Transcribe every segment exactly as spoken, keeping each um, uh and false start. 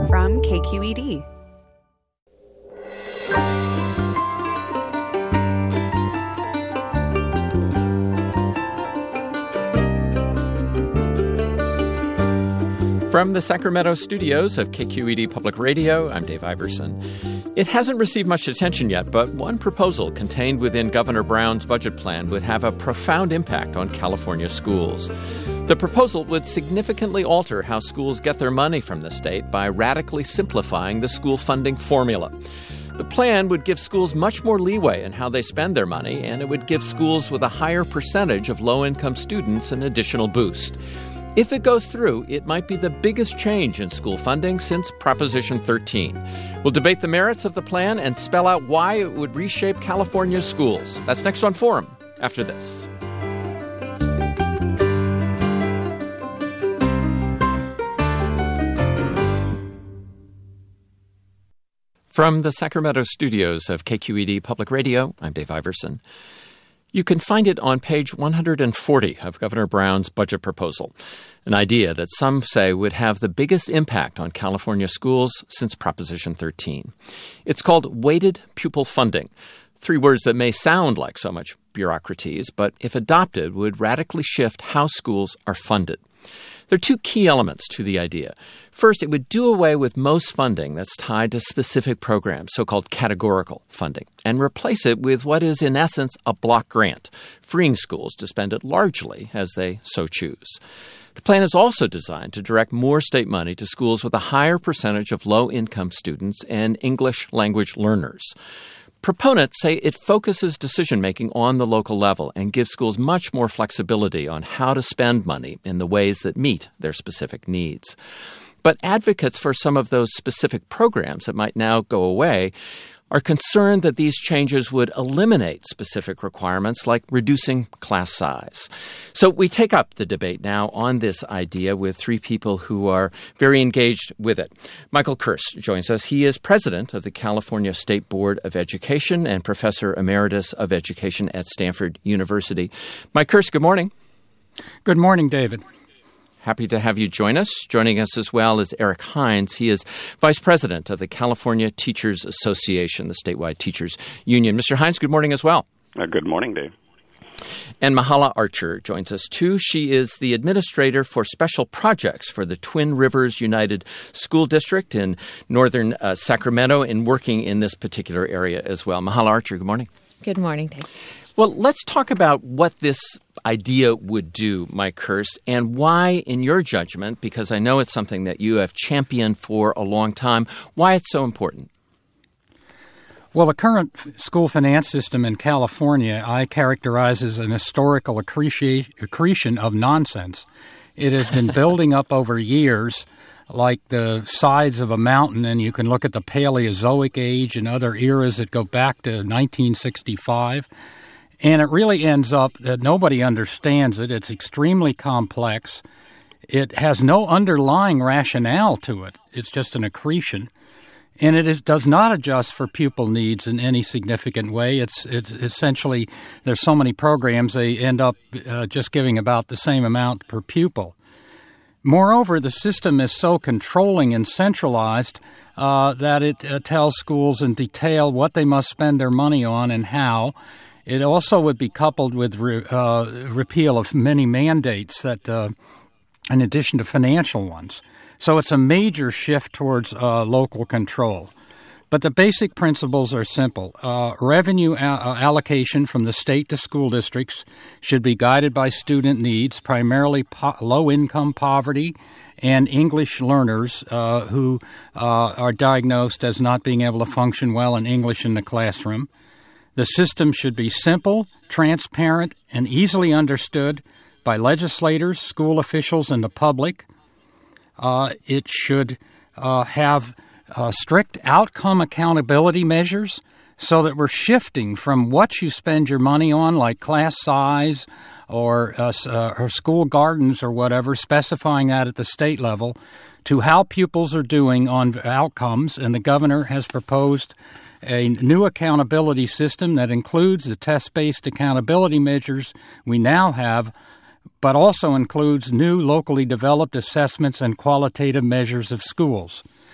from K Q E D. From the Sacramento studios of K Q E D Public Radio, I'm Dave Iverson. It hasn't received much attention yet, but one proposal contained within Governor Brown's budget plan would have a profound impact on California schools. The proposal would significantly alter how schools get their money from the state by radically simplifying the school funding formula. The plan would give schools much more leeway in how they spend their money, and it would give schools with a higher percentage of low-income students an additional boost. If it goes through, it might be the biggest change in school funding since Proposition thirteen. We'll debate the merits of the plan and spell out why it would reshape California's schools. That's next on Forum, after this. From the Sacramento studios of K Q E D Public Radio, I'm Dave Iverson. You can find it on page one hundred forty of Governor Brown's budget proposal, an idea that some say would have the biggest impact on California schools since Proposition thirteen. It's called weighted pupil funding, three words that may sound like so much bureaucraties, but if adopted would radically shift how schools are funded. There are two key elements to the idea. First, it would do away with most funding that's tied to specific programs, so-called categorical funding, and replace it with what is, in essence, a block grant, freeing schools to spend it largely as they so choose. The plan is also designed to direct more state money to schools with a higher percentage of low-income students and English language learners. Proponents say it focuses decision-making on the local level and gives schools much more flexibility on how to spend money in the ways that meet their specific needs. But advocates for some of those specific programs that might now go away are concerned that these changes would eliminate specific requirements like reducing class size. So we take up the debate now on this idea with three people who are very engaged with it. Michael Kirst joins us. He is president of the California State Board of Education and professor emeritus of education at Stanford University. Mike Kirst, good morning. Good morning, David. Happy to have you join us. Joining us as well is Eric Hines. He is vice president of the California Teachers Association, the statewide teachers union. Mister Hines, good morning as well. Uh, good morning, Dave. And Mahala Archer joins us too. She is the administrator for special projects for the Twin Rivers United School District in northern uh, Sacramento and working in this particular area as well. Mahala Archer, good morning. Good morning, Dave. Well, let's talk about what this idea would do, Mike Kirst, and why, in your judgment, because I know it's something that you have championed for a long time, why it's so important. Well, the current school finance system in California I characterize as an historical accretion of nonsense. It has been building up over years like the sides of a mountain, and you can look at the Paleozoic age and other eras that go back to nineteen sixty-five. And it really ends up that nobody understands it. It's extremely complex. It has no underlying rationale to it. It's just an accretion. And it is, does not adjust for pupil needs in any significant way. It's, it's essentially, there's so many programs, they end up uh, just giving about the same amount per pupil. Moreover, the system is so controlling and centralized uh, that it uh, tells schools in detail what they must spend their money on and how. It also would be coupled with re, uh, repeal of many mandates that, uh, in addition to financial ones. So it's a major shift towards uh, local control. But the basic principles are simple. Uh, revenue a- allocation from the state to school districts should be guided by student needs, primarily po- low-income poverty and English learners uh, who uh, are diagnosed as not being able to function well in English in the classroom. The system should be simple, transparent, and easily understood by legislators, school officials, and the public. Uh, it should uh, have uh, strict outcome accountability measures so that we're shifting from what you spend your money on, like class size or, uh, uh, or school gardens or whatever, specifying that at the state level, to how pupils are doing on outcomes. And the governor has proposed a new accountability system that includes the test-based accountability measures we now have, but also includes new locally developed assessments and qualitative measures of schools.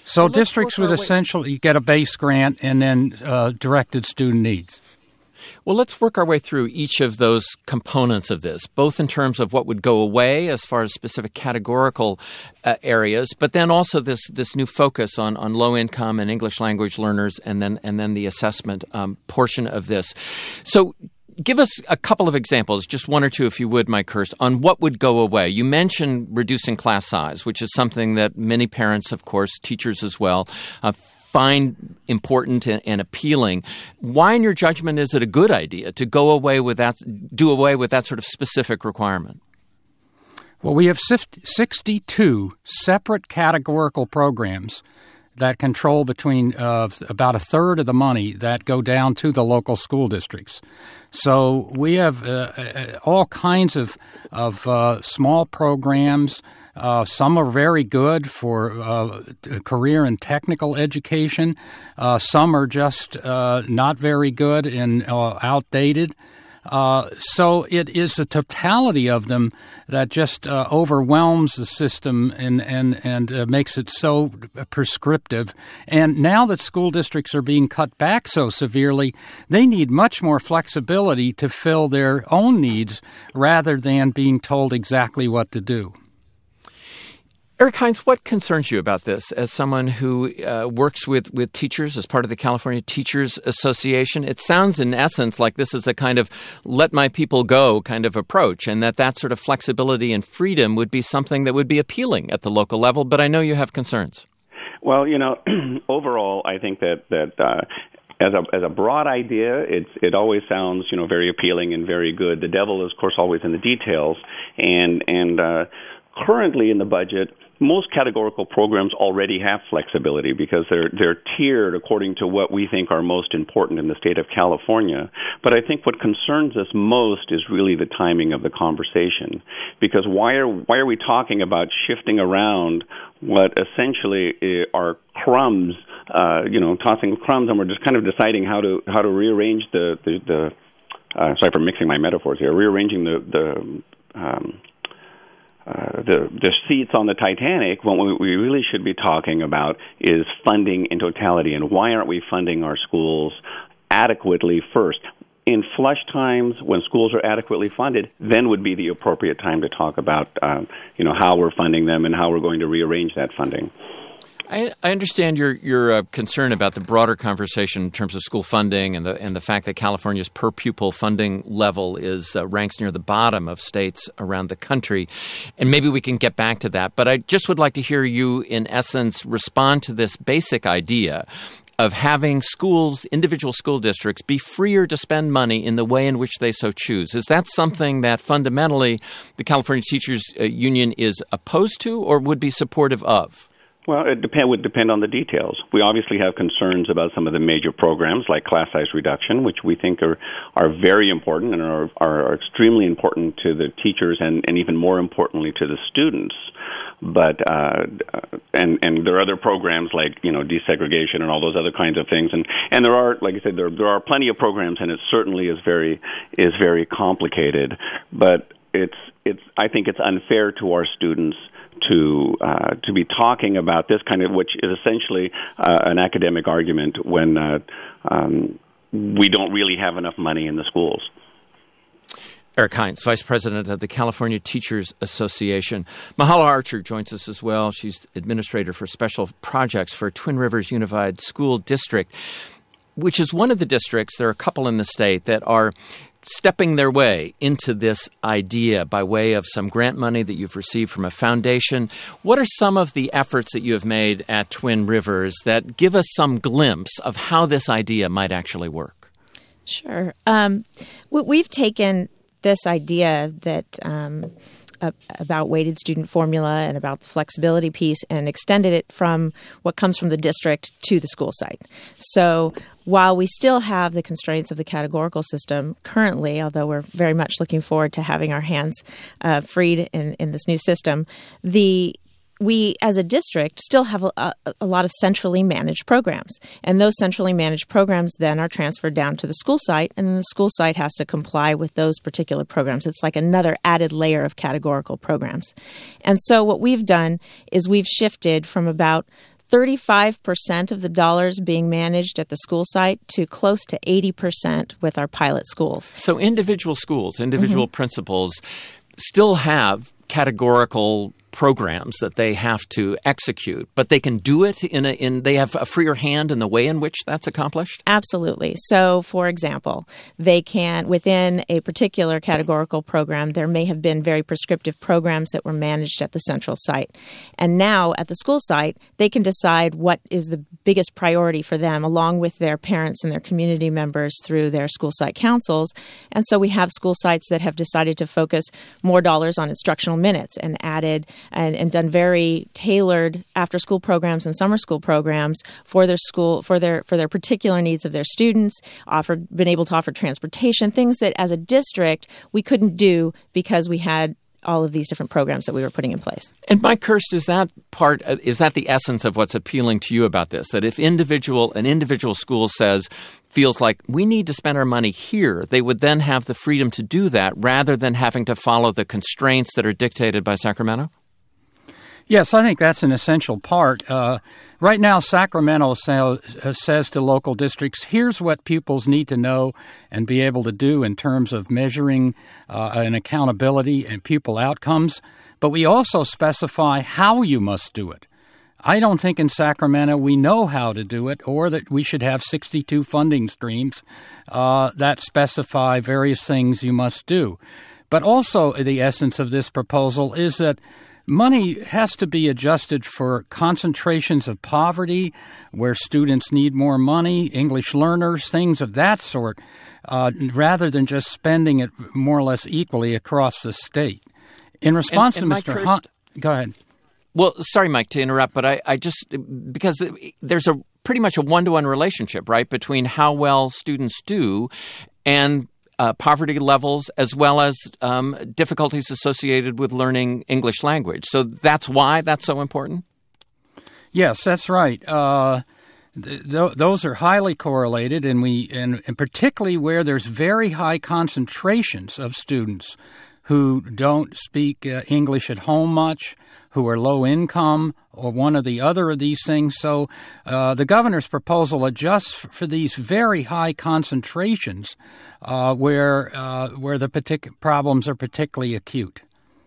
So well, districts would essentially get a base grant and then uh, directed student needs. Well, let's work our way through each of those components of this, both in terms of what would go away as far as specific categorical uh, areas, but then also this this new focus on, on low-income and English language learners, and then and then the assessment um, portion of this. So give us a couple of examples, just one or two, if you would, Mike Hurst, on what would go away. You mentioned reducing class size, which is something that many parents, of course, teachers as well, uh, find important and, and appealing. Why, in your judgment, is it a good idea to go away with that, do away with that sort of specific requirement? Well, we have sixty-two separate categorical programs that control between uh, about a third of the money that go down to the local school districts. So we have uh, all kinds of, of uh, small programs. Uh, some are very good for uh, career and technical education. Uh, some are just uh, not very good and uh, outdated. Uh, so it is the totality of them that just uh, overwhelms the system and and and uh, makes it so prescriptive. And now that school districts are being cut back so severely, they need much more flexibility to fill their own needs rather than being told exactly what to do. Eric Hines, what concerns you about this as someone who uh, works with, with teachers as part of the California Teachers Association? It sounds in essence like this is a kind of let my people go kind of approach, and that that sort of flexibility and freedom would be something that would be appealing at the local level, but I know you have concerns. Well, you know, overall, I think that, that uh, as a as a broad idea, it's it always sounds, you know, very appealing and very good. The devil is, of course, always in the details, and, and uh, currently in the budget, most categorical programs already have flexibility because they're they're tiered according to what we think are most important in the state of California. But I think what concerns us most is really the timing of the conversation, because why are why are we talking about shifting around what essentially are crumbs, uh, you know, tossing crumbs, and we're just kind of deciding how to how to rearrange the the, the uh, sorry for mixing my metaphors here, rearranging the the um, Uh, the, the seats on the Titanic. What we, we really should be talking about is funding in totality, and why aren't we funding our schools adequately first? In flush times, when schools are adequately funded, then would be the appropriate time to talk about, uh, you know, how we're funding them and how we're going to rearrange that funding. I, I understand your your uh, concern about the broader conversation in terms of school funding and the and the fact that California's per pupil funding level is uh, ranks near the bottom of states around the country, and maybe we can get back to that. But I just would like to hear you, in essence, respond to this basic idea of having schools, individual school districts, be freer to spend money in the way in which they so choose. Is that something that fundamentally the California Teachers uh, Union is opposed to or would be supportive of? Well, it depend, would depend on the details. We obviously have concerns about some of the major programs like class size reduction, which we think are, are very important and are, are extremely important to the teachers and, and even more importantly to the students. But uh, and and there are other programs like, you know, desegregation and all those other kinds of things. And, and there are, like I said, there there are plenty of programs, and it certainly is very is very complicated. But it's it's I think it's unfair to our students to uh, to be talking about this kind of, which is essentially uh, an academic argument when uh, um, we don't really have enough money in the schools. Eric Hines, Vice President of the California Teachers Association. Mahala Archer joins us as well. She's Administrator for Special Projects for Twin Rivers Unified School District, which is one of the districts, there are a couple in the state, that are stepping their way into this idea by way of some grant money that you've received from a foundation. What are some of the efforts that you have made at Twin Rivers that give us some glimpse of how this idea might actually work? Sure. Um, we've taken this idea that um, uh, about weighted student formula and about the flexibility piece and extended it from what comes from the district to the school site. So while we still have the constraints of the categorical system currently, although we're very much looking forward to having our hands uh, freed in, in this new system, the we, as a district, still have a, a, a lot of centrally managed programs. And those centrally managed programs then are transferred down to the school site, and then the school site has to comply with those particular programs. It's like another added layer of categorical programs. And so what we've done is we've shifted from about thirty-five percent of the dollars being managed at the school site to close to eighty percent with our pilot schools. So individual schools, individual mm-hmm. principals still have categorical programs that they have to execute, but they can do it in a in they have a freer hand in the way in which that's accomplished? Absolutely. So, for example, they can, within a particular categorical program, there may have been very prescriptive programs that were managed at the central site. And now at the school site, they can decide what is the biggest priority for them, along with their parents and their community members through their school site councils. And so we have school sites that have decided to focus more dollars on instructional minutes and added And, and done very tailored after-school programs and summer school programs for their school, for their for their particular needs of their students. Offered, been able to offer transportation, things that as a district we couldn't do because we had all of these different programs that we were putting in place. And Mike Kirst, is that part? Is that the essence of what's appealing to you about this? That if individual an individual school says feels like we need to spend our money here, they would then have the freedom to do that rather than having to follow the constraints that are dictated by Sacramento? Yes, I think that's an essential part. Uh, right now, Sacramento say, says to local districts, here's what pupils need to know and be able to do in terms of measuring uh, and accountability and pupil outcomes. But we also specify how you must do it. I don't think in Sacramento we know how to do it, or that we should have sixty-two funding streams uh, that specify various things you must do. But also the essence of this proposal is that money has to be adjusted for concentrations of poverty, where students need more money, English learners, things of that sort, uh, rather than just spending it more or less equally across the state. In response and, and to Mister Kirst, Hunt, go ahead. Well, sorry, Mike, to interrupt, but I, I just – because there's a pretty much a one-to-one relationship, right, between how well students do and – Uh, poverty levels, as well as um, difficulties associated with learning English language. So that's why that's so important? Yes, that's right. Uh, th- th- those are highly correlated, and we, and, and particularly where there's very high concentrations of students who don't speak uh, English at home much, who are low income, or one or the other of these things. So uh, the governor's proposal adjusts f- for these very high concentrations uh, where uh, where the partic- problems are particularly acute.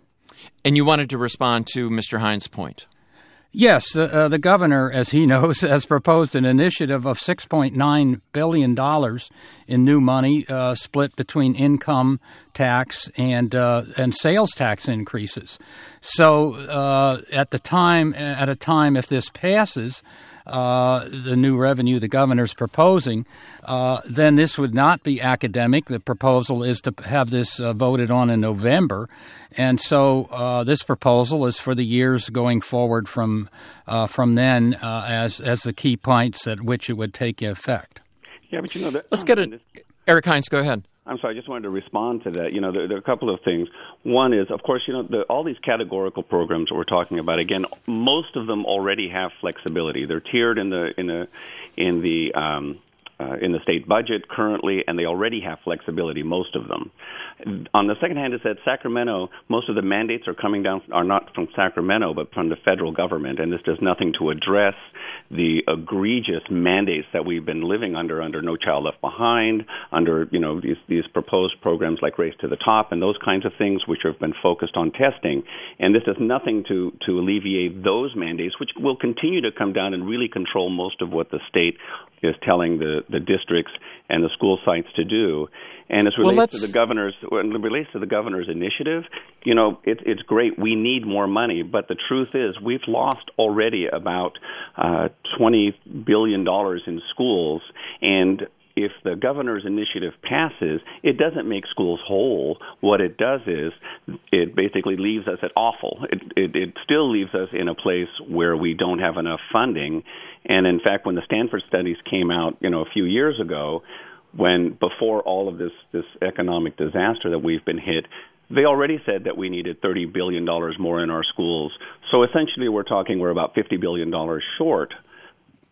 And you wanted to respond to Mister Hines' point. Yes, uh, uh, the governor, as he knows, has proposed an initiative of six point nine billion dollars in new money uh, split between income tax and uh, and sales tax increases. So uh, at the time, at a time, if this passes, uh, the new revenue the governor's proposing, uh, then this would not be academic. The proposal is to have this uh, voted on in November. And so uh, this proposal is for the years going forward from uh, from then uh, as as the key points at which it would take effect. Yeah, but you know, that, let's get it. Eric Hines, go ahead. I'm sorry, I just wanted to respond to that. You know, there, there are a couple of things. One is, of course, you know, the, all these categorical programs that we're talking about. Again, most of them already have flexibility. They're tiered in the in the in the um, uh, in the state budget currently, and they already have flexibility. Most of them. On the second hand, is that Sacramento, most of the mandates are coming down are not from Sacramento, but from the federal government, and this does nothing to address the egregious mandates that we've been living under, under No Child Left Behind, under you know these these proposed programs like Race to the Top, and those kinds of things, which have been focused on testing. And this does nothing to to alleviate those mandates, which will continue to come down and really control most of what the state is telling the the districts and the school sites to do. And as relates well, to the governor's, when it relates to the governor's initiative, you know, it, it's great. We need more money, but the truth is, we've lost already about uh, twenty billion dollars in schools, and if the governor's initiative passes, it doesn't make schools whole. What it does is it basically leaves us at awful. It, it, it still leaves us in a place where we don't have enough funding. And in fact, when the Stanford studies came out, you know, a few years ago, when before all of this, this economic disaster that we've been hit, they already said that we needed thirty billion dollars more in our schools. So essentially we're talking we're about fifty billion dollars short.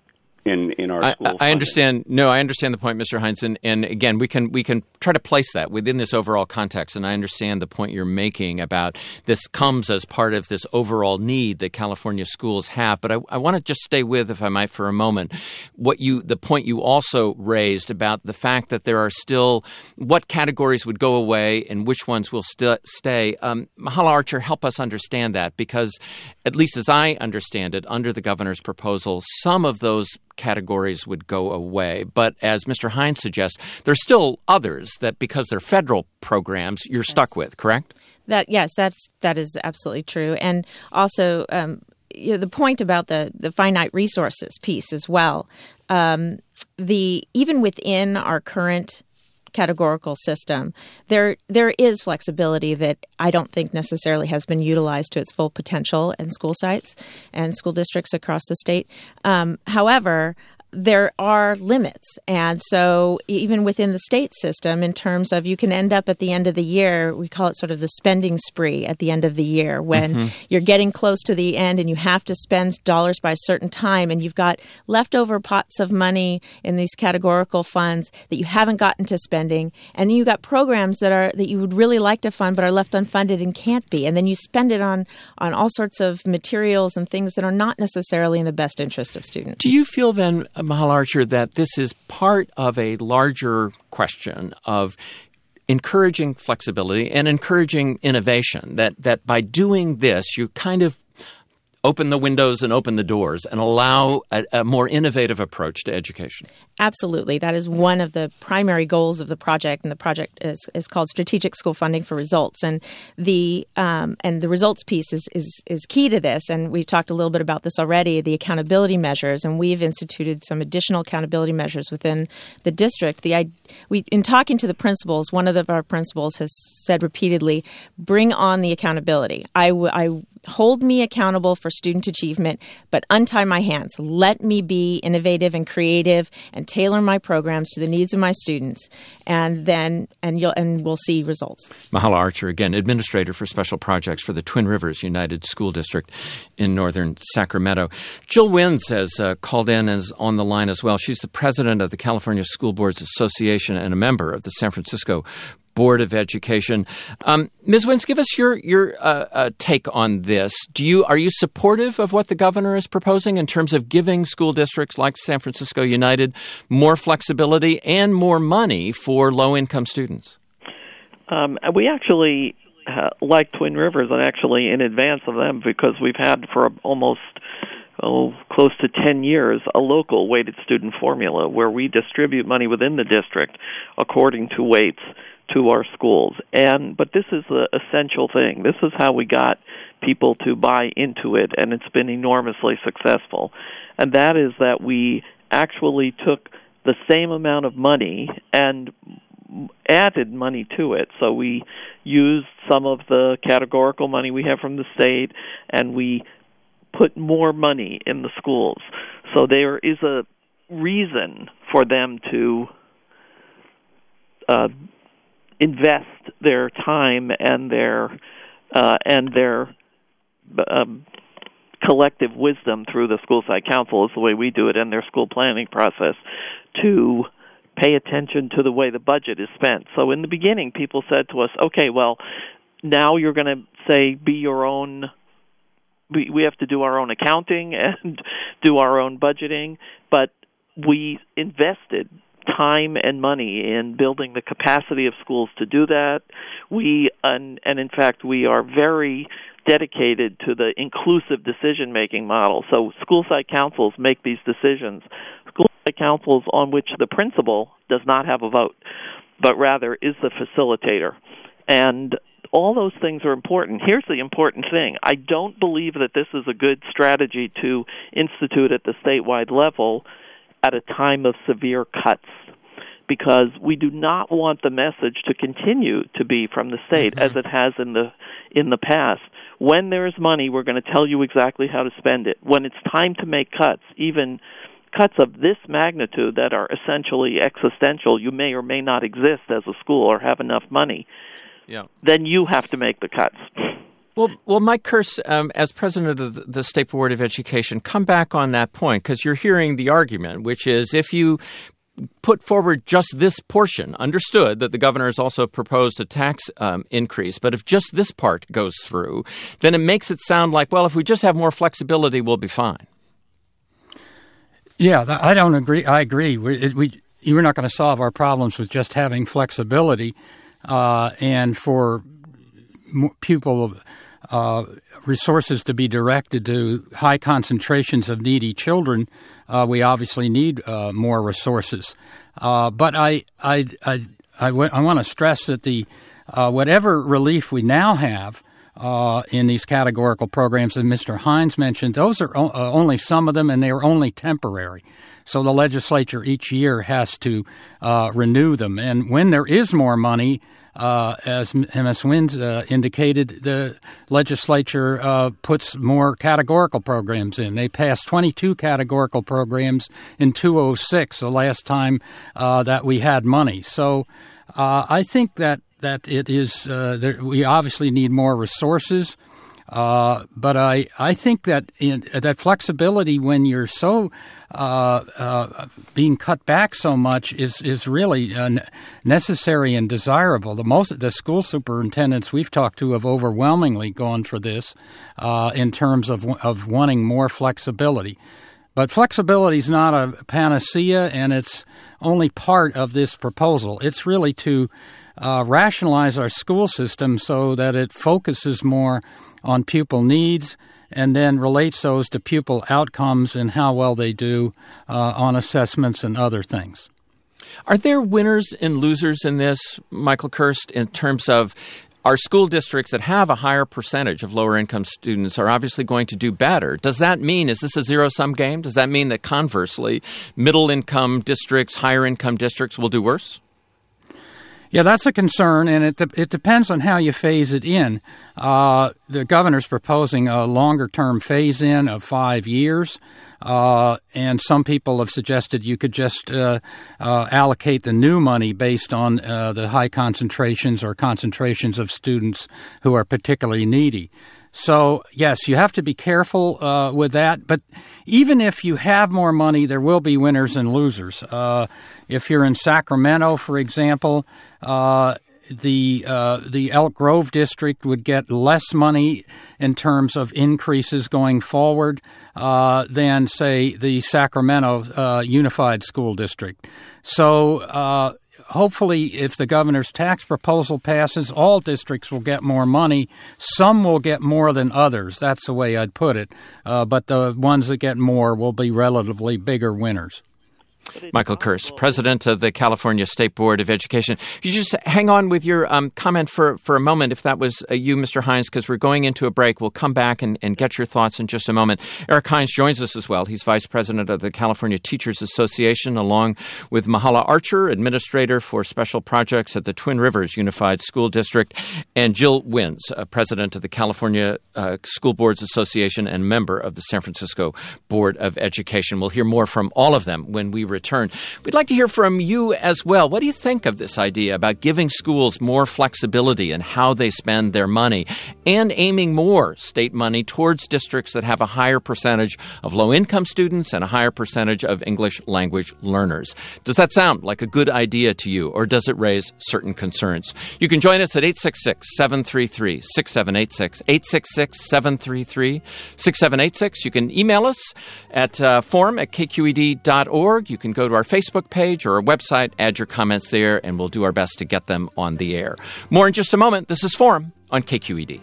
in, in our I, school. I understand. No, I understand the point, Mister Heinz, and, and again, we can we can try to place that within this overall context. And I understand the point you're making about this comes as part of this overall need that California schools have. But I, I want to just stay with, if I might, for a moment, what you the point you also raised about the fact that there are still what categories would go away and which ones will st- stay. Um, Mahala Archer, help us understand that, because at least as I understand it, under the governor's proposal, some of those categories would go away. But as Mister Heinz suggests, there's still others that, because they're federal programs, you're yes. stuck with, correct? That yes, that's that is absolutely true. And also, um, you know, the point about the the finite resources piece as well. Um, the even within our current categorical system, there there is flexibility that I don't think necessarily has been utilized to its full potential in school sites and school districts across the state. Um, however, there are limits. And so even within the state system, in terms of you can end up at the end of the year, we call it sort of the spending spree at the end of the year, when mm-hmm. you're getting close to the end and you have to spend dollars by a certain time, and you've got leftover pots of money in these categorical funds that you haven't gotten to spending, and you've got programs that are that you would really like to fund but are left unfunded and can't be. And then you spend it on, on all sorts of materials and things that are not necessarily in the best interest of students. Do you feel then, Mahala Archer, that this is part of a larger question of encouraging flexibility and encouraging innovation, that, that by doing this, you kind of open the windows and open the doors and allow a, a more innovative approach to education? Absolutely. That is one of the primary goals of the project, and the project is, is called Strategic School Funding for Results. And the um, and the results piece is, is is key to this. And we've talked a little bit about this already, the accountability measures, and we've instituted some additional accountability measures within the district. The we in talking to the principals, one of the, our principals has said repeatedly, bring on the accountability. I, w- I hold me accountable for student achievement, but untie my hands. Let me be innovative and creative and tailor my programs to the needs of my students, and then and you'll and we'll see results. Mahala Archer, again, Administrator for Special Projects for the Twin Rivers United School District in northern Sacramento. Jill Wins has uh, called in and is on the line as well. She's the president of the California School Boards Association and a member of the San Francisco Board of Education. Um, Miz Wins, give us your your uh, uh, take on this. Do you are you supportive of what the governor is proposing in terms of giving school districts like San Francisco United more flexibility and more money for low-income students? Um, we actually uh, like Twin Rivers, and actually in advance of them, because we've had for almost oh, close to ten years a local weighted student formula where we distribute money within the district according to weights to our schools. And but this is the essential thing. This is how we got people to buy into it, and it's been enormously successful. And that is that we actually took the same amount of money and added money to it. So we used some of the categorical money we have from the state, and we put more money in the schools. So there is a reason for them to uh, invest their time and their uh, and their um, collective wisdom through the school site council, is the way we do it, and their school planning process, to pay attention to the way the budget is spent. So in the beginning, people said to us, okay, well, now you're going to say be your own, we, we have to do our own accounting and do our own budgeting, but we invested time and money in building the capacity of schools to do that. We and, and in fact, we are very dedicated to the inclusive decision-making model. So school site councils make these decisions. School site councils on which the principal does not have a vote, but rather is the facilitator. And all those things are important. Here's the important thing. I don't believe that this is a good strategy to institute at the statewide level at a time of severe cuts, because we do not want the message to continue to be from the state mm-hmm. as it has in the in the past. When there is money, we're going to tell you exactly how to spend it. When it's time to make cuts, even cuts of this magnitude that are essentially existential, you may or may not exist as a school or have enough money, yeah. then you have to make the cuts. Well, well, Mike Kearse, um, as president of the State Board of Education, come back on that point, because you're hearing the argument, which is if you put forward just this portion, understood that the governor has also proposed a tax um, increase, but if just this part goes through, then it makes it sound like, well, if we just have more flexibility, we'll be fine. Yeah, I don't agree. I agree. We, we you're not going to solve our problems with just having flexibility, uh, and for pupil uh, resources to be directed to high concentrations of needy children, uh, we obviously need uh, more resources. Uh, but I I I I, w- I want to stress that the uh, whatever relief we now have uh, in these categorical programs that Mister Hines mentioned, those are o- uh, only some of them, and they are only temporary. So the legislature each year has to uh, renew them. And when there is more money, Uh, as M S Wins uh, indicated, the legislature uh, puts more categorical programs in. They passed twenty-two categorical programs in two thousand six, the last time uh, that we had money. So uh, I think that, that it is uh, that we obviously need more resources. Uh, but I, I think that in, that flexibility when you're so uh, uh, being cut back so much is is really uh, necessary and desirable. The most the school superintendents we've talked to have overwhelmingly gone for this uh, in terms of of wanting more flexibility. But flexibility is not a panacea, and it's only part of this proposal. It's really to uh, rationalize our school system so that it focuses more on pupil needs and then relates those to pupil outcomes and how well they do uh, on assessments and other things. Are there winners and losers in this, Michael Kearse, in terms of our school districts that have a higher percentage of lower-income students are obviously going to do better? Does that mean, is this a zero-sum game? Does that mean that conversely, middle-income districts, higher-income districts will do worse? Yeah, that's a concern, and it de- it depends on how you phase it in. Uh, the governor's proposing a longer-term phase-in of five years, uh, and some people have suggested you could just uh, uh, allocate the new money based on uh, the high concentrations or concentrations of students who are particularly needy. So, yes, you have to be careful uh, with that. But even if you have more money, there will be winners and losers. Uh, if you're in Sacramento, for example, uh, the uh, the Elk Grove district would get less money in terms of increases going forward uh, than, say, the Sacramento uh, Unified School District. So uh hopefully, if the governor's tax proposal passes, all districts will get more money. Some will get more than others. That's the way I'd put it. Uh, but the ones that get more will be relatively bigger winners. Michael Kearse, president of the California State Board of Education. You just hang on with your um, comment for, for a moment, if that was uh, you, Mister Hines, because we're going into a break. We'll come back and, and get your thoughts in just a moment. Eric Hines joins us as well. He's vice president of the California Teachers Association, along with Mahala Archer, administrator for special projects at the Twin Rivers Unified School District, and Jill Wins, uh, president of the California uh, School Boards Association and member of the San Francisco Board of Education. We'll hear more from all of them when we return. We'd like to hear from you as well. What do you think of this idea about giving schools more flexibility in how they spend their money and aiming more state money towards districts that have a higher percentage of low-income students and a higher percentage of English language learners? Does that sound like a good idea to you, or does it raise certain concerns? You can join us at eight six six, seven three three, six seven eight six, eight six six, seven three three, six seven eight six. You can email us at uh, forum at k q e d dot org. You can go to our Facebook page or our website, add your comments there, and we'll do our best to get them on the air. More in just a moment. This is Forum on K Q E D.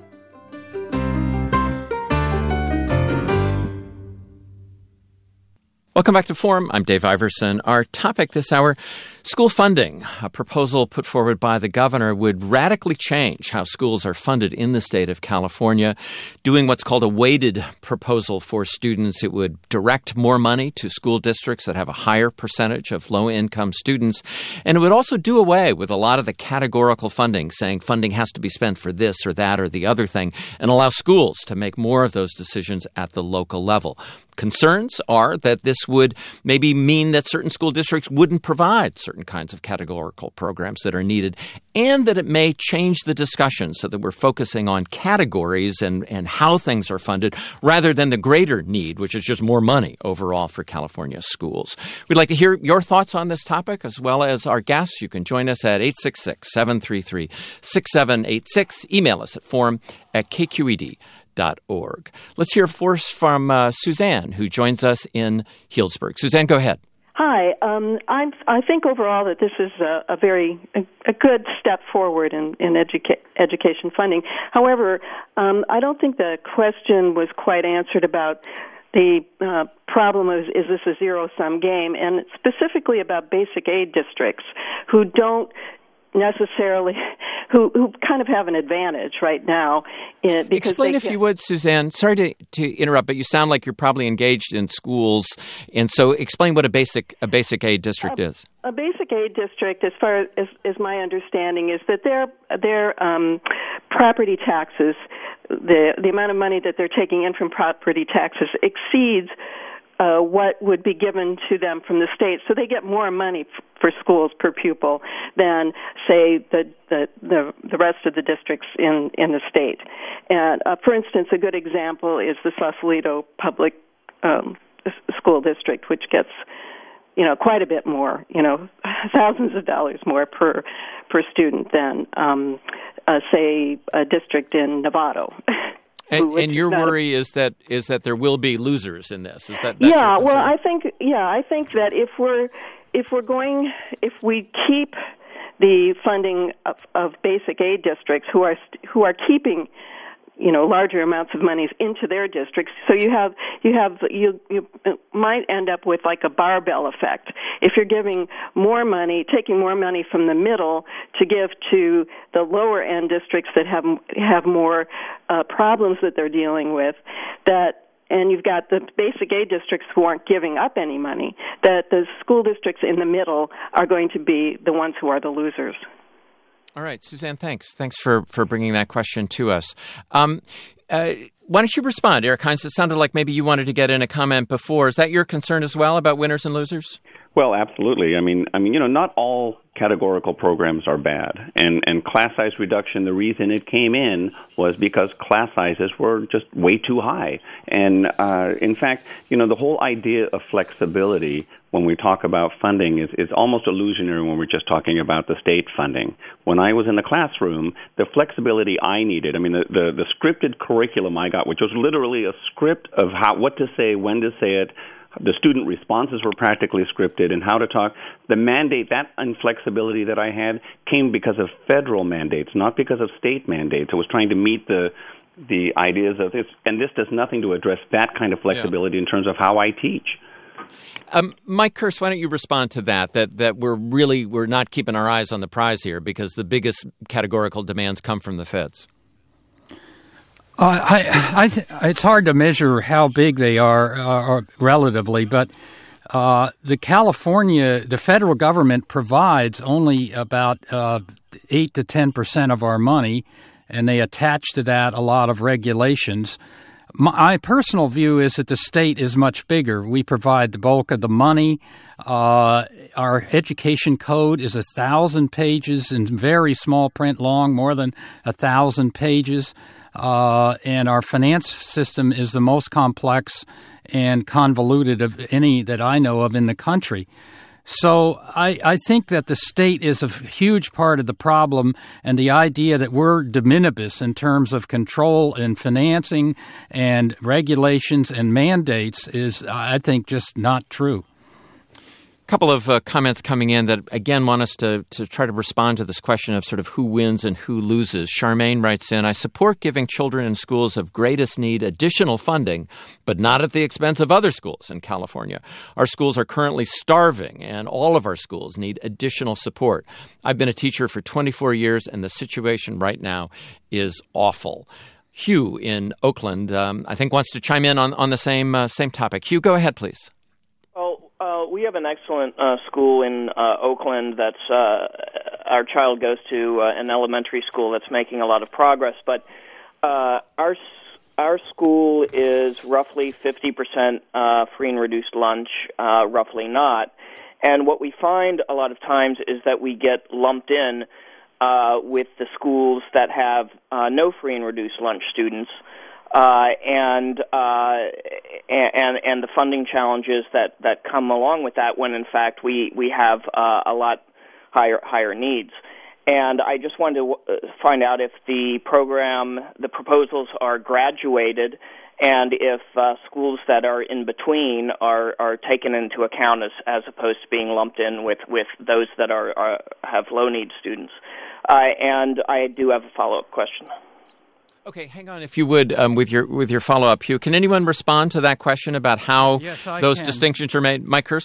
Welcome back to Forum. I'm Dave Iverson. Our topic this hour, school funding. A proposal put forward by the governor would radically change how schools are funded in the state of California. Doing what's called a weighted proposal for students, it would direct more money to school districts that have a higher percentage of low-income students. And it would also do away with a lot of the categorical funding, saying funding has to be spent for this or that or the other thing, and allow schools to make more of those decisions at the local level. Concerns are that this would maybe mean that certain school districts wouldn't provide certain certain kinds of categorical programs that are needed, and that it may change the discussion so that we're focusing on categories and, and how things are funded rather than the greater need, which is just more money overall for California schools. We'd like to hear your thoughts on this topic as well as our guests. You can join us at eight six six, seven three three, six seven eight six. Email us at forum at k q e d dot org. Let's hear first from uh, Suzanne, who joins us in Healdsburg. Suzanne, go ahead. Hi. Um, I'm, I think overall that this is a, a very a, a good step forward in, in educa- education funding. However, um, I don't think the question was quite answered about the uh, problem of, is this a zero-sum game, and specifically about basic aid districts who don't necessarily, who who kind of have an advantage right now. In, because Explain, if can, you would, Suzanne. Sorry to, to interrupt, but you sound like you're probably engaged in schools, and so explain what a basic a basic aid district a, is. A basic aid district, as far as, as my understanding, is that their their um, property taxes, the the amount of money that they're taking in from property taxes exceeds Uh, what would be given to them from the state, so they get more money f- for schools per pupil than, say, the the the, the rest of the districts in, in the state. And uh, for instance, a good example is the Sausalito Public um, School District, which gets, you know, quite a bit more, you know, thousands of dollars more per per student than, um, uh, say, a district in Novato. And, and your worry is that is that there will be losers in this. Is that that's yeah? Well, I think yeah, I think that if we're if we're going if we keep the funding of, of basic aid districts who are who are keeping, you know, larger amounts of monies into their districts, so you have you have you you might end up with like a barbell effect. If you're giving more money, taking more money from the middle to give to the lower end districts that have have more uh, problems that they're dealing with, that and you've got the basic aid districts who aren't giving up any money, that the school districts in the middle are going to be the ones who are the losers. All right, Suzanne, thanks. Thanks for, for bringing that question to us. Um, uh, why don't you respond, Eric Hines? It sounded like maybe you wanted to get in a comment before. Is that your concern as well about winners and losers? Well, absolutely. I mean, I mean, you know, not all categorical programs are bad, and and class size reduction. The reason it came in was because class sizes were just way too high, and uh, in fact, you know, the whole idea of flexibility when we talk about funding is, is almost illusionary when we're just talking about the state funding. When I was in the classroom, the flexibility I needed, I mean, the, the, the scripted curriculum I got, which was literally a script of how what to say, when to say it, the student responses were practically scripted, and how to talk. The mandate, that inflexibility that I had, came because of federal mandates, not because of state mandates. It was trying to meet the the ideas of this, and this does nothing to address that kind of flexibility yeah. in terms of how I teach. Um, Mike Kearse, why don't you respond to that, that that we're really, we're not keeping our eyes on the prize here because the biggest categorical demands come from the feds? Uh, I, I th- it's hard to measure how big they are uh, relatively, but uh, the California, the federal government provides only about uh, eight to ten percent of our money, and they attach to that a lot of regulations. My personal view is that the state is much bigger. We provide the bulk of the money. Uh, our education code is a thousand pages in very small print long, more than a thousand pages. Uh, and our finance system is the most complex and convoluted of any that I know of in the country. So I, I think that the state is a huge part of the problem, and the idea that we're de minimis in terms of control and financing and regulations and mandates is, I think, just not true. A couple of uh, comments coming in that, again, want us to, to try to respond to this question of sort of who wins and who loses. Charmaine writes in, I support giving children in schools of greatest need additional funding, but not at the expense of other schools in California. Our schools are currently starving, and all of our schools need additional support. I've been a teacher for twenty-four years, and the situation right now is awful. Hugh in Oakland, um, I think, wants to chime in on, on the same uh, same topic. Hugh, go ahead, please. Uh, we have an excellent uh, school in uh, Oakland that's uh, our child goes to uh, an elementary school that's making a lot of progress. But uh, our our school is roughly fifty percent uh, free and reduced lunch, uh, roughly not. And what we find a lot of times is that we get lumped in uh, with the schools that have uh, no free and reduced lunch students, uh, and, uh, and and the funding challenges that, that come along with that. When in fact we we have uh, a lot higher higher needs. And I just wanted to find out if the program, the proposals are graduated, and if uh, schools that are in between are, are taken into account as, as opposed to being lumped in with, with those that are, are have low-need students. Uh, and I do have a follow-up question. Okay, hang on if you would um, with your with your follow-up, Hugh. Can anyone respond to that question about how yes, those can. distinctions are made? Mike Kurz?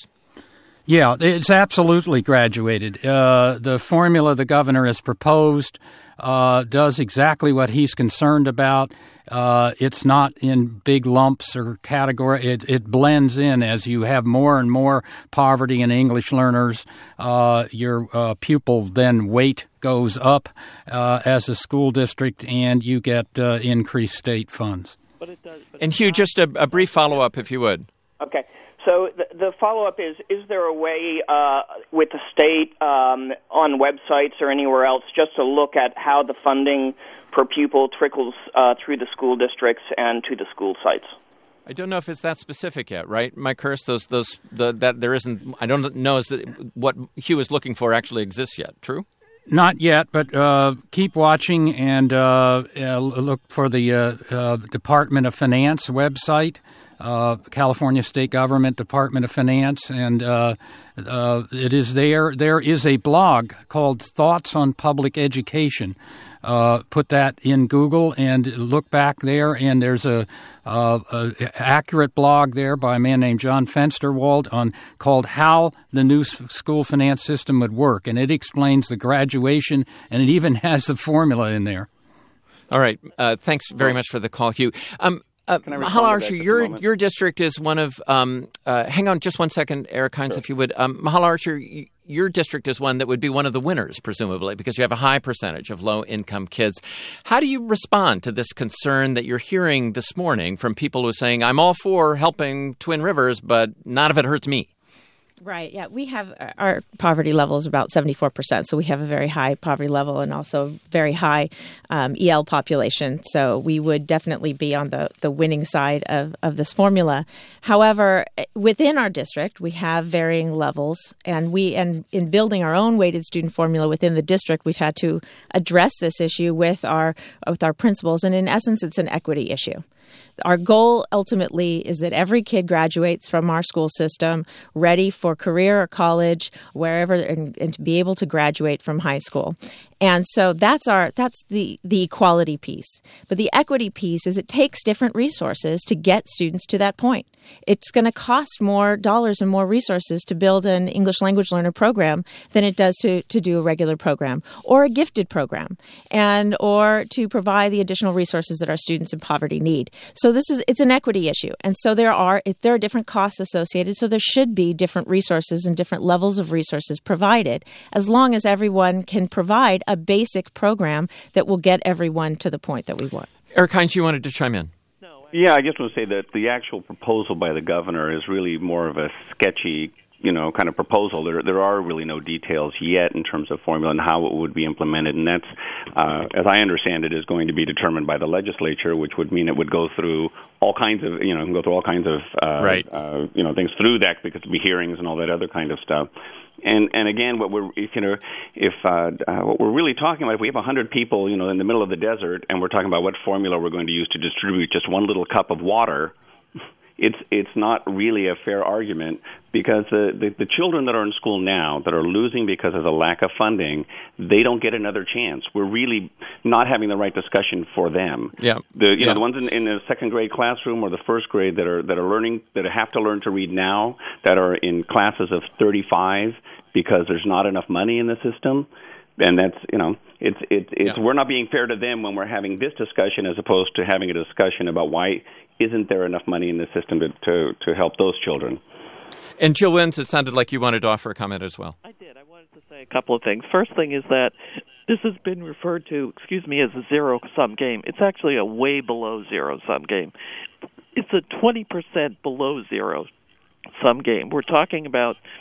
Yeah, it's absolutely graduated. Uh, the formula the governor has proposed uh, does exactly what he's concerned about. Uh, it's not in big lumps or category. It, it blends in as you have more and more poverty in English learners. Uh, your uh, pupil then weight goes up uh, as a school district, and you get uh, increased state funds. But it does, but and Hugh, just a, a brief follow-up, if you would. Okay. So the, the follow-up is, is there a way uh, with the state um, on websites or anywhere else just to look at how the funding per pupil trickles uh, through the school districts and to the school sites? I don't know if it's that specific yet, right, Mike Kurz? Those, those, the, that there isn't. I don't know is that what Hugh is looking for actually exists yet. True? Not yet, but uh, keep watching and uh, uh, look for the uh, uh, Department of Finance website. Uh, California State Government Department of Finance, and uh, uh, it is there. There is a blog called Thoughts on Public Education. Uh, put that in Google and look back there, and there's a, a, a accurate blog there by a man named John Fensterwald on called How the New School Finance System Would Work, and it explains the graduation, and it even has the formula in there. All right. Uh, thanks very much for the call, Hugh. Um, Uh, Mahala Archer, your your district is one of. Um, uh, hang on, just one second, Eric Hines, sure. if you would. Um, Mahala Archer, y- your district is one that would be one of the winners, presumably, because you have a high percentage of low-income kids. How do you respond to this concern that you're hearing this morning from people who are saying, "I'm all for helping Twin Rivers, but none of it hurts me"? Right. Yeah. We have our poverty level is about seventy-four percent. So we have a very high poverty level and also very high um, E L population. So we would definitely be on the, the winning side of, of this formula. However, within our district, we have varying levels. And we and in building our own weighted student formula within the district, we've had to address this issue with our with our principals. And in essence, it's an equity issue. Our goal ultimately is that every kid graduates from our school system ready for career or college, wherever, and, and to be able to graduate from high school. And so that's our that's the, the equality piece. But the equity piece is it takes different resources to get students to that point. It's going to cost more dollars and more resources to build an English language learner program than it does to, to do a regular program or a gifted program, and or to provide the additional resources that our students in poverty need. So this is it's an equity issue. And so there are there are different costs associated. So there should be different resources and different levels of resources provided, as long as everyone can provide a basic program that will get everyone to the point that we want. Eric Hines, you wanted to chime in. Yeah, I just want to say that the actual proposal by the governor is really more of a sketchy, you know, kind of proposal. There there are really no details yet in terms of formula and how it would be implemented, and that's, uh, as I understand it, is going to be determined by the legislature, which would mean it would go through all kinds of, you know, go through all kinds of, uh, right. uh, you know, things through that, because it'll be hearings and all that other kind of stuff. And and again, what we're if you know if uh, uh, what we're really talking about, if we have a hundred people, you know, in the middle of the desert, and we're talking about what formula we're going to use to distribute just one little cup of water, it's it's not really a fair argument, because the, the the children that are in school now that are losing because of the lack of funding, they don't get another chance. We're really not having the right discussion for them. Yeah, the you yeah. know the ones in, in the second grade classroom or the first grade that are that are learning that have to learn to read now, that are in classes of thirty-five because there's not enough money in the system. And that's, you know, it's it's it's yeah. we're not being fair to them when we're having this discussion, as opposed to having a discussion about why isn't there enough money in the system to to, to help those children. And Jill Wins, it sounded like you wanted to offer a comment as well. I did. I wanted to say a couple of things. First thing is that this has been referred to, excuse me, as a zero-sum game. It's actually a way below zero-sum game. It's a twenty percent below zero-sum game. We're talking about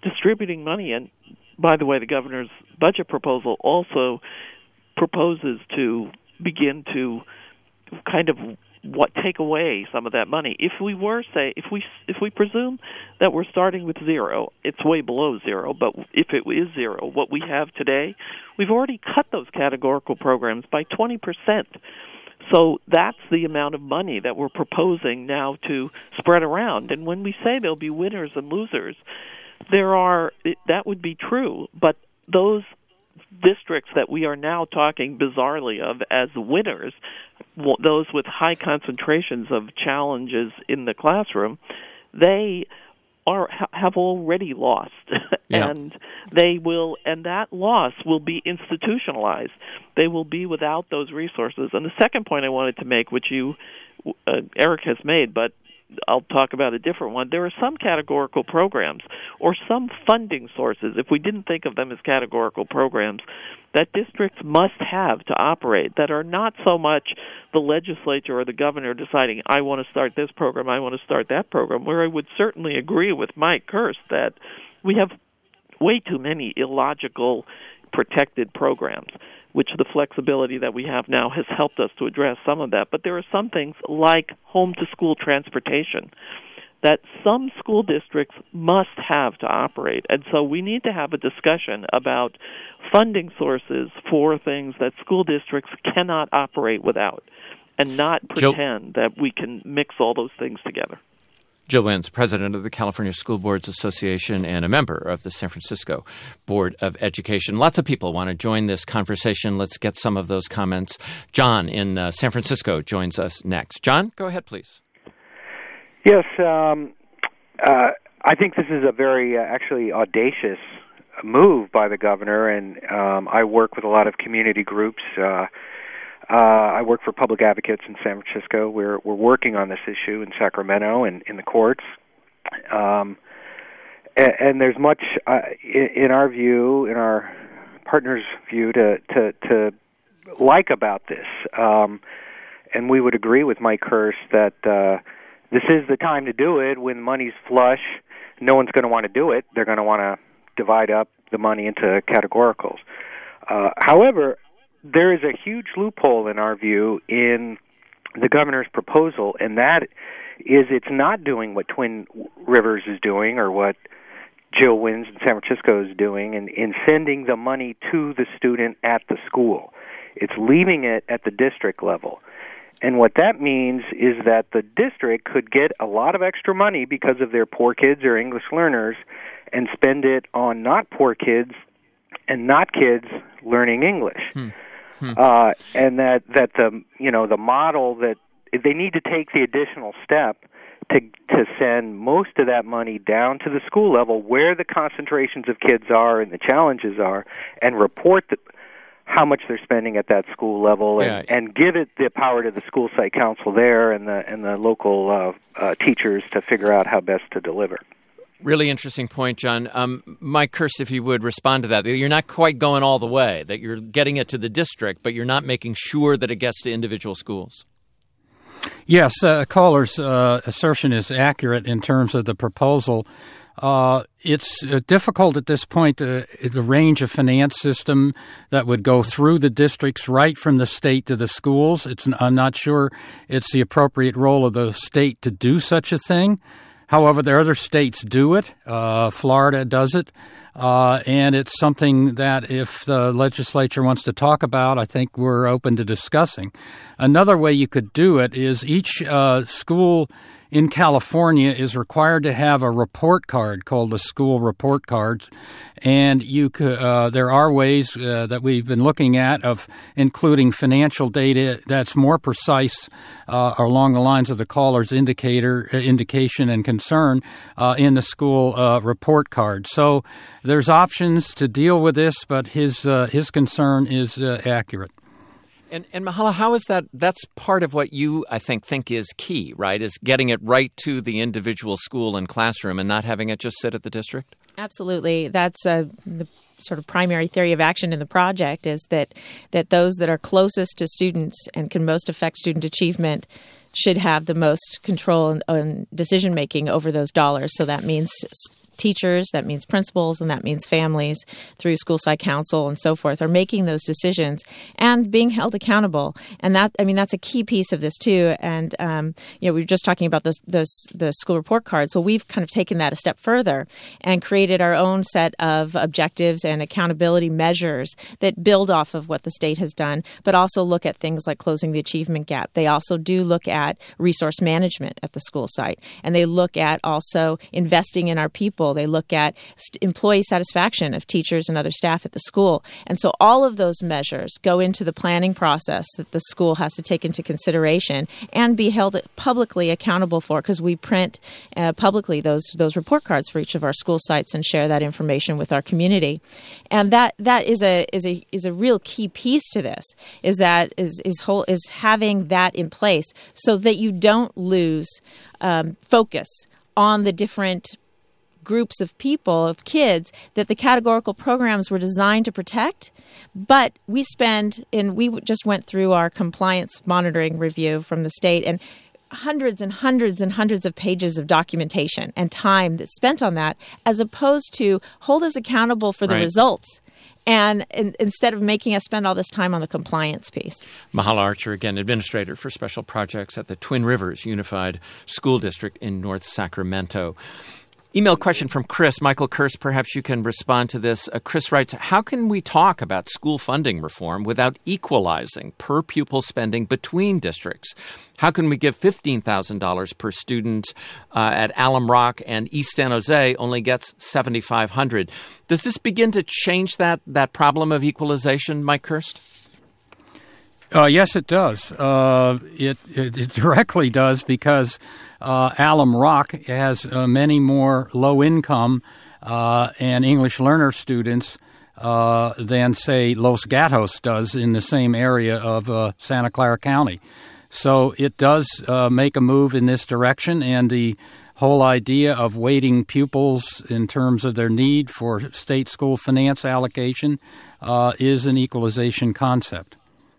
distributing money. And by the way, the governor's budget proposal also proposes to begin to kind of what take away some of that money. If we were say if we if we presume that we're starting with zero, it's way below zero, but if it is zero, what we have today, we've already cut those categorical programs by twenty percent. So that's the amount of money that we're proposing now to spread around. And when we say there'll be winners and losers, there are that would be true, but those districts that we are now talking bizarrely of as winners, those with high concentrations of challenges in the classroom, they are have already lost, yeah. and they will, and that loss will be institutionalized. They will be without those resources. And the second point I wanted to make, which you, uh, Eric, has made, but I'll talk about a different one. There are some categorical programs or some funding sources, if we didn't think of them as categorical programs, that districts must have to operate that are not so much the legislature or the governor deciding, I want to start this program, I want to start that program, where I would certainly agree with Mike Kirst that we have way too many illogical protected programs, which the flexibility that we have now has helped us to address some of that. But there are some things like home-to-school transportation that some school districts must have to operate. And so we need to have a discussion about funding sources for things that school districts cannot operate without, and not pretend Jill, that we can mix all those things together. Jill Wenz, president of the California School Boards Association and a member of the San Francisco Board of Education. Lots of people want to join this conversation. Let's get some of those comments. John in uh, San Francisco joins us next. John, go ahead, please. Yes, um, uh, I think this is a very uh, actually audacious move by the governor, and um, I work with a lot of community groups. Uh, uh, I work for Public Advocates in San Francisco. We're we're working on this issue in Sacramento and in the courts. Um, and, and there's much, uh, in, in our view, in our partners' view, to to, to like about this. Um, and we would agree with Mike Kirst that uh, this is the time to do it when money's flush. No one's going to want to do it. They're going to want to divide up the money into categoricals. Uh, however, there is a huge loophole in our view in the governor's proposal, and that is it's not doing what Twin Rivers is doing or what Jill Wenz in San Francisco is doing in, in sending the money to the student at the school. It's leaving it at the district level. And what that means is that the district could get a lot of extra money because of their poor kids or English learners and spend it on not poor kids and not kids learning English. Hmm. Hmm. Uh, and that, that the you know the model that they need to take the additional step to to send most of that money down to the school level where the concentrations of kids are and the challenges are, and report the, how much they're spending at that school level, and, yeah. and give it the power to the school site council there and the and the local uh, uh, teachers to figure out how best to deliver. Really interesting point, John. Um, Mike Kirst, if you would respond to that. You're not quite going all the way, that you're getting it to the district, but you're not making sure that it gets to individual schools. Yes, uh, caller's uh, assertion is accurate in terms of the proposal. Uh, it's uh, difficult at this point to arrange a finance system that would go through the districts right from the state to the schools. It's, I'm not sure it's the appropriate role of the state to do such a thing. However, there are other states do it. Uh, Florida does it. Uh, and it's something that if the legislature wants to talk about, I think we're open to discussing. Another way you could do it is each uh, school in California is required to have a report card called a school report card, and you could, uh, there are ways uh, that we've been looking at of including financial data that's more precise uh, along the lines of the caller's indicator, uh, indication and concern uh, in the school uh, report card. So there's options to deal with this, but his uh, his concern is uh, accurate. And, and Mahala, how is that? That's part of what you, I think, think is key, right, is getting it right to the individual school and classroom and not having it just sit at the district? Absolutely. That's uh, the sort of primary theory of action in the project is that, that those that are closest to students and can most affect student achievement should have the most control and, and decision-making over those dollars. So that means teachers, that means principals, and that means families through school site council and so forth are making those decisions and being held accountable. And that, I mean, that's a key piece of this too. And, um, you know, we were just talking about those, those, the school report cards. Well, we've kind of taken that a step further and created our own set of objectives and accountability measures that build off of what the state has done, but also look at things like closing the achievement gap. They also do look at resource management at the school site, and they look at also investing in our people. They look at st- employee satisfaction of teachers and other staff at the school. And so all of those measures go into the planning process that the school has to take into consideration and be held publicly accountable for, because we print uh, publicly those those report cards for each of our school sites and share that information with our community. And that that is a is a is a real key piece to this, is that is is whole is having that in place so that you don't lose um, focus on the different groups of people, of kids, that the categorical programs were designed to protect. But we spend, and we just went through our compliance monitoring review from the state, and hundreds and hundreds and hundreds of pages of documentation and time that's spent on that, as opposed to hold us accountable for the right. results. And in, instead of making us spend all this time on the compliance piece. Mahala Archer, again, Administrator for Special Projects at the Twin Rivers Unified School District in North Sacramento. Email question from Chris. Michael Kurse, perhaps you can respond to this. Uh, Chris writes, how can we talk about school funding reform without equalizing per-pupil spending between districts? How can we give fifteen thousand dollars per student uh, at Alum Rock and East San Jose only gets seven thousand five hundred dollars? Does this begin to change that, that problem of equalization, Mike Kurst? Uh, yes, it does. Uh, it, it, it directly does, because uh, Alum Rock has uh, many more low-income uh, and English learner students uh, than, say, Los Gatos does in the same area of uh, Santa Clara County. So it does uh, make a move in this direction, and the whole idea of weighting pupils in terms of their need for state school finance allocation uh, is an equalization concept.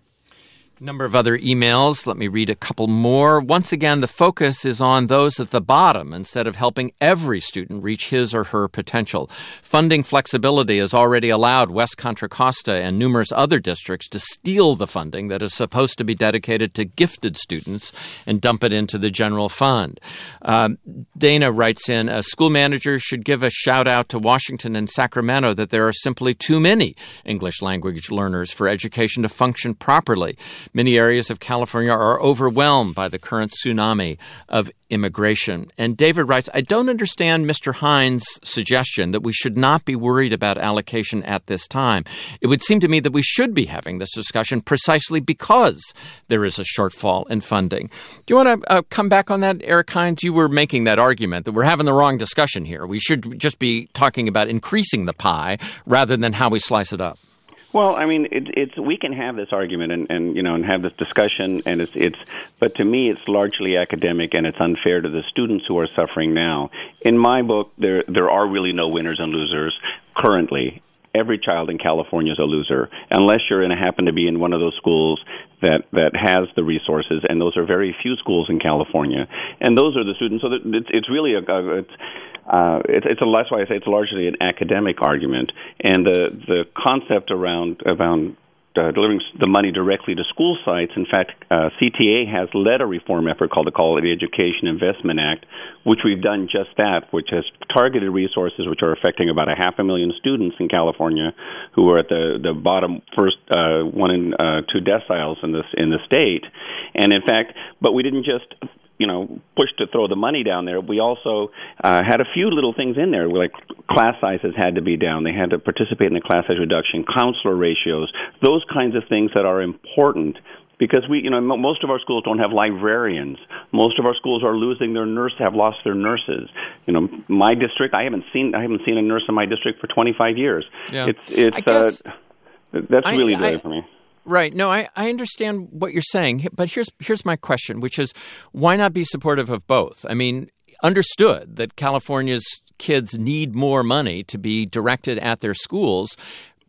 Number of other emails. Let me read a couple more. Once again, the focus is on those at the bottom instead of helping every student reach his or her potential. Funding flexibility has already allowed West Contra Costa and numerous other districts to steal the funding that is supposed to be dedicated to gifted students and dump it into the general fund. Um, Dana writes in, uh, school managers should give a shout out to Washington and Sacramento that there are simply too many English language learners for education to function properly. Many areas of California are overwhelmed by the current tsunami of immigration. And David writes, I don't understand Mister Hines' suggestion that we should not be worried about allocation at this time. It would seem to me that we should be having this discussion precisely because there is a shortfall in funding. Do you want to uh, come back on that, Eric Hines? You were making that argument that we're having the wrong discussion here. We should just be talking about increasing the pie rather than how we slice it up. Well, I mean, it, it's we can have this argument and, and you know and have this discussion, and it's it's. But to me, it's largely academic, and it's unfair to the students who are suffering now. In my book, there there are really no winners and losers currently. Every child in California is a loser, unless you're in a, happen to be in one of those schools that, that has the resources, and those are very few schools in California. And those are the students. So that it's, it's really a, a it's, uh, it's it's a that's why I say it's largely an academic argument, and the the concept around around. Uh, delivering the money directly to school sites. In fact, uh, C T A has led a reform effort called the Quality Education Investment Act, which we've done just that, which has targeted resources which are affecting about a half a million students in California who are at the, the bottom first uh, one in uh, two deciles in this in the state. And in fact, but we didn't just you know, pushed to throw the money down there. We also uh, had a few little things in there, like class sizes had to be down. They had to participate in the class size reduction, counselor ratios, those kinds of things that are important. Because we, you know, most of our schools don't have librarians. Most of our schools are losing their nurse, have lost their nurses. You know, my district, I haven't seen, I haven't seen a nurse in my district for twenty-five years. Yeah. It's, it's, I guess, uh, that's I, really I, good for me. Right. No, I, I understand what you're saying, but here's here's my question, which is, why not be supportive of both? I mean, understood that California's kids need more money to be directed at their schools.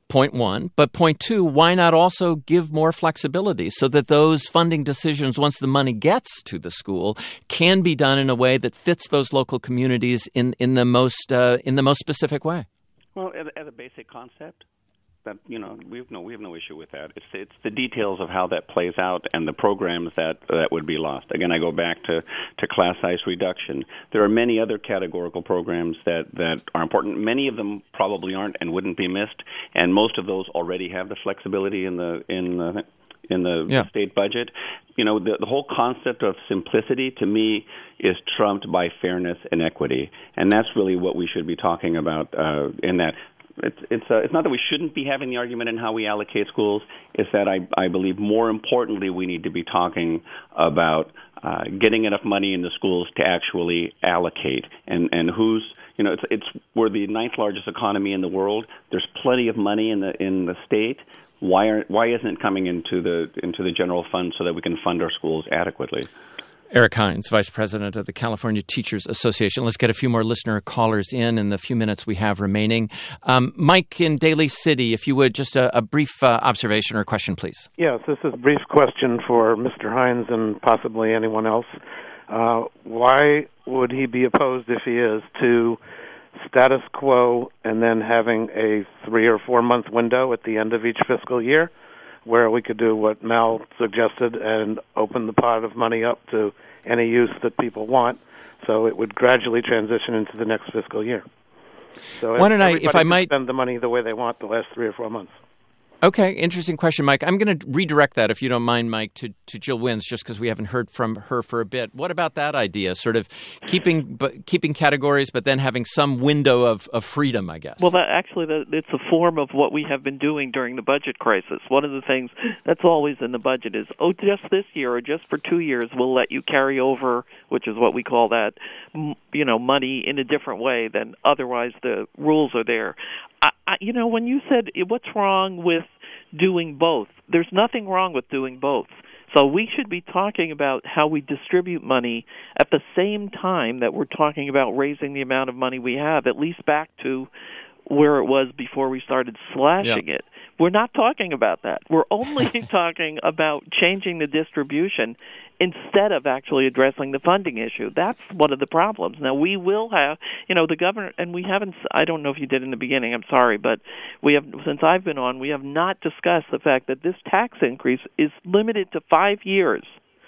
point one. But point two, why not also give more flexibility so that those funding decisions, once the money gets to the school, can be done in a way that fits those local communities in, in the most uh, in the most specific way? Well, as, as a basic concept, that you know, we have no we have no issue with that. It's it's the details of how that plays out and the programs that that would be lost. Again, I go back to, to class size reduction. There are many other categorical programs that, that are important. Many of them probably aren't and wouldn't be missed, and most of those already have the flexibility in the in the in the yeah. state budget. You know, the, the whole concept of simplicity, to me, is trumped by fairness and equity, and that's really what we should be talking about uh, in that. It's it's uh, it's not that we shouldn't be having the argument in how we allocate schools. It's that I I believe more importantly we need to be talking about uh, getting enough money in the schools to actually allocate, and and who's you know it's it's we're the ninth largest economy in the world. There's plenty of money in the in the state. Why are why isn't it coming into the into the general fund so that we can fund our schools adequately? Eric Hines, Vice President of the California Teachers Association. Let's get a few more listener callers in in the few minutes we have remaining. Um, Mike in Daly City, if you would, just a, a brief uh, observation or question, please. Yes, this is a brief question for Mister Hines and possibly anyone else. Uh, why would he be opposed, if he is, to status quo and then having a three- or four-month window at the end of each fiscal year, where we could do what Mel suggested and open the pot of money up to any use that people want, so it would gradually transition into the next fiscal year. So Why don't I, if I might, spend the money the way they want the last three or four months. Okay, interesting question, Mike. I'm going to redirect that, if you don't mind, Mike, to, to Jill Wins, just because we haven't heard from her for a bit. What about that idea, sort of keeping keeping categories, but then having some window of, of freedom, I guess? Well, that, actually, that, it's a form of what we have been doing during the budget crisis. One of the things that's always in the budget is, oh, just this year or just for two years, we'll let you carry over, which is what we call that, you know, money in a different way than otherwise the rules are there. I, I, you know, when you said, what's wrong with doing both? There's nothing wrong with doing both. So we should be talking about how we distribute money at the same time that we're talking about raising the amount of money we have, at least back to where it was before we started slashing yeah. it. We're not talking about that. We're only talking about changing the distribution instead of actually addressing the funding issue. That's one of the problems. Now, we will have, you know, the governor, and we haven't, I don't know if you did in the beginning, I'm sorry, but we have, since I've been on, we have not discussed the fact that this tax increase is limited to five years.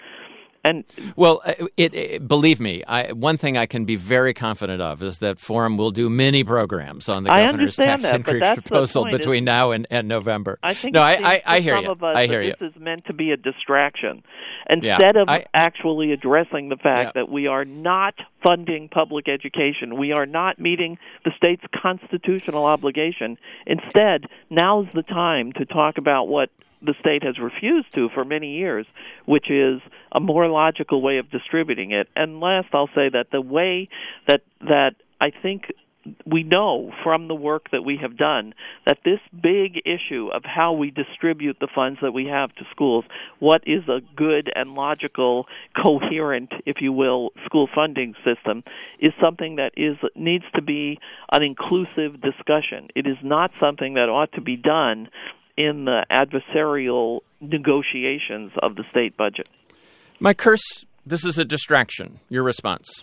And well, it, it, believe me, I, one thing I can be very confident of is that Forum will do many programs on the governor's tax that, increase proposal between now and, and November. I think no, I, I, I hear you. Of us I hear that you. This is meant to be a distraction instead yeah, of I, actually addressing the fact yeah. that we are not funding public education. We are not meeting the state's constitutional obligation. Instead, now's the time to talk about what the state has refused to for many years, which is a more logical way of distributing it. And last, I'll say that the way that that I think we know from the work that we have done that this big issue of how we distribute the funds that we have to schools, what is a good and logical, coherent, if you will, school funding system, is something that is needs to be an inclusive discussion. It is not something that ought to be done in the adversarial negotiations of the state budget. Mike Kearse, this is a distraction. Your response?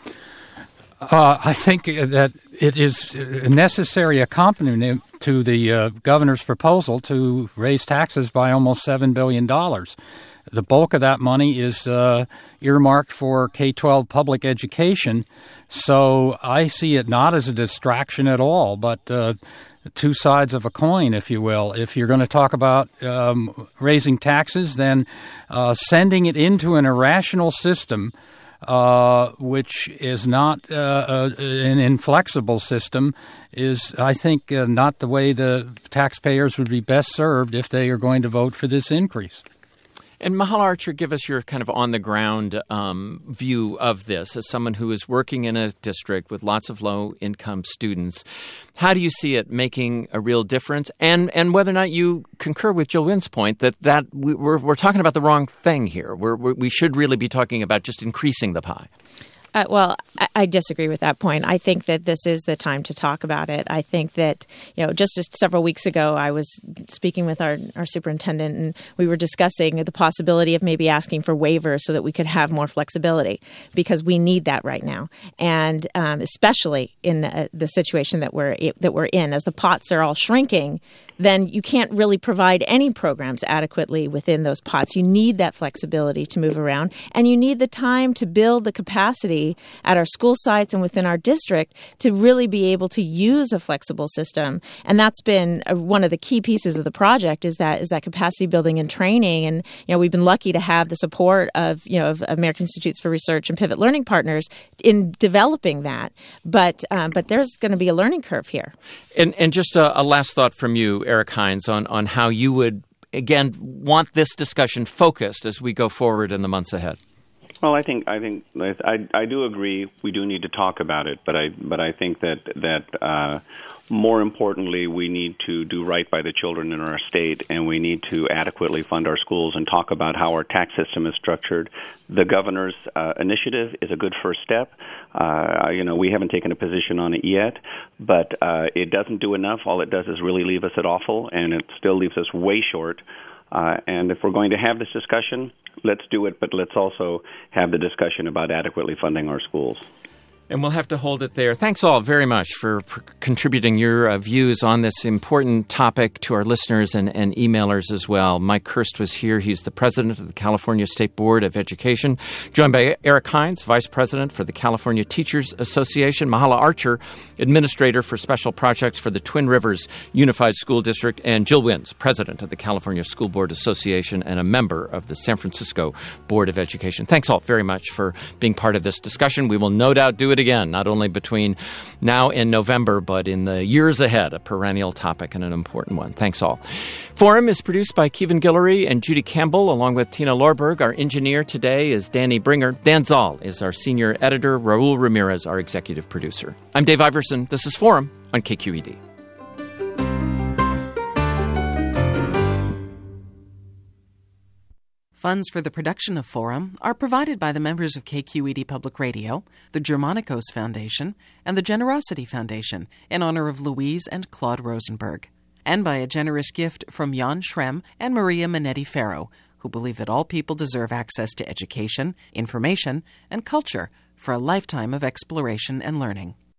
Uh, I think that it is a necessary accompaniment to the uh, governor's proposal to raise taxes by almost seven billion dollars. The bulk of that money is uh, earmarked for K twelve public education, so I see it not as a distraction at all, but uh, two sides of a coin, if you will. If you're going to talk about um, raising taxes, then uh, sending it into an irrational system, uh, which is not uh, an inflexible system, is, I think, uh, not the way the taxpayers would be best served if they are going to vote for this increase. And Mahal Archer, give us your kind of on-the-ground um, view of this as someone who is working in a district with lots of low-income students. How do you see it making a real difference? And and whether or not you concur with Jill Wynn's point that, that we, we're, we're talking about the wrong thing here. We're, we're, we should really be talking about just increasing the pie. Uh, well, I, I disagree with that point. I think that this is the time to talk about it. I think that, you know, just, just several weeks ago, I was speaking with our, our superintendent, and we were discussing the possibility of maybe asking for waivers so that we could have more flexibility, because we need that right now. And um, especially in uh, the situation that we're that we're in, as the pots are all shrinking, then you can't really provide any programs adequately within those pots. You need that flexibility to move around, and you need the time to build the capacity at our school sites and within our district to really be able to use a flexible system. And that's been a, one of the key pieces of the project is that is that capacity building and training. And you know, we've been lucky to have the support of you know of American Institutes for Research and Pivot Learning Partners in developing that. But um, but there's going to be a learning curve here. And and just a, a last thought from you, Eric Hines, on, on how you would, again, want this discussion focused as we go forward in the months ahead. Well, I think I think I I do agree. We do need to talk about it, but I but I think that that uh, more importantly, we need to do right by the children in our state, and we need to adequately fund our schools and talk about how our tax system is structured. The governor's uh, initiative is a good first step. Uh, you know, we haven't taken a position on it yet, but uh, it doesn't do enough. All it does is really leave us at awful, and it still leaves us way short. Uh, and if we're going to have this discussion, let's do it, but let's also have the discussion about adequately funding our schools. And we'll have to hold it there. Thanks all very much for, for contributing your uh, views on this important topic to our listeners and, and emailers as well. Mike Kirst was here. He's the president of the California State Board of Education, joined by Eric Hines, vice president for the California Teachers Association, Mahala Archer, administrator for special projects for the Twin Rivers Unified School District, and Jill Wins, president of the California School Board Association and a member of the San Francisco Board of Education. Thanks all very much for being part of this discussion. We will no doubt do it again, not only between now and November, but in the years ahead, a perennial topic and an important one. Thanks all. Forum is produced by Kevin Guillory and Judy Campbell, along with Tina Lorberg. Our engineer today is Danny Bringer. Dan Zoll is our senior editor. Raul Ramirez, our executive producer. I'm Dave Iverson. This is Forum on K Q E D. Funds for the production of Forum are provided by the members of K Q E D Public Radio, the Germanicos Foundation, and the Generosity Foundation in honor of Louise and Claude Rosenberg, and by a generous gift from Jan Schrem and Maria Minetti-Ferro, who believe that all people deserve access to education, information, and culture for a lifetime of exploration and learning.